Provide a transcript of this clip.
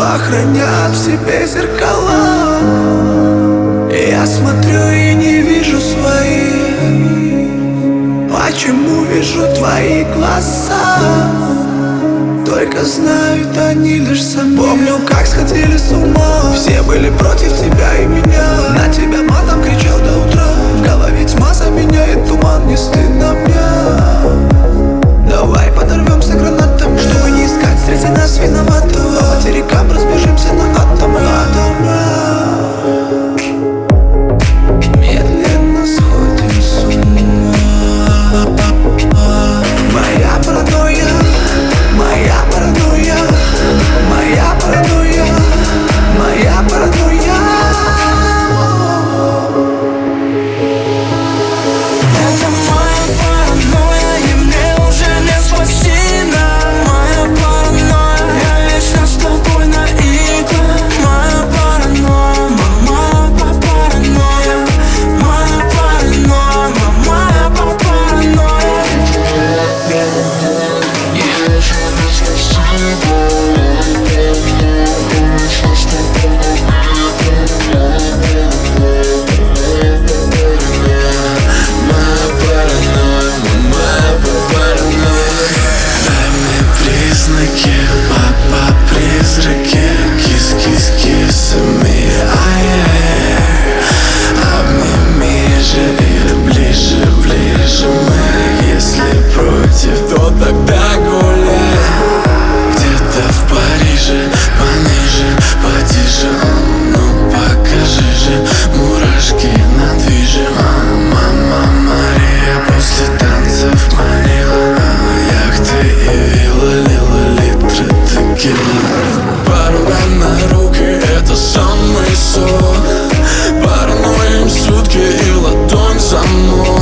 охранят в себе зеркала. И я смотрю и не вижу своих. Почему вижу твои глаза? Только знают они лишь сами. Помню, как сходили с ума. Все были против тебя и меня. На тебя матом кричал до утра. В голове тьма заменяет туман. Не стыдно мне. Давай подорвемся гранатами, чтобы не искать среди нас виноватого. По материкам разбежимся на атомы. Медленно сходим с ума. Моя паранойя, моя паранойя, моя паранойя, моя паранойя. Это моя паранойя, и мне уже не спасти. Моя паранойя, я вечно с тобой на иглах. Моя паранойя, моя паранойя, моя паранойя, моя паранойя. Признаки, папа, призраки, кис-кис-кис, обними же и ближе, ближе мы. Если против, то тогда гуляй. Где-то в Париже, пониже, потише. Ну покажи же, мурашки на движе. Мама Мария после танцев манила. Яхты и вилла, лила литры текилы. Пару на руки, это самый сон. Паранойим сутки и ладонь за мной.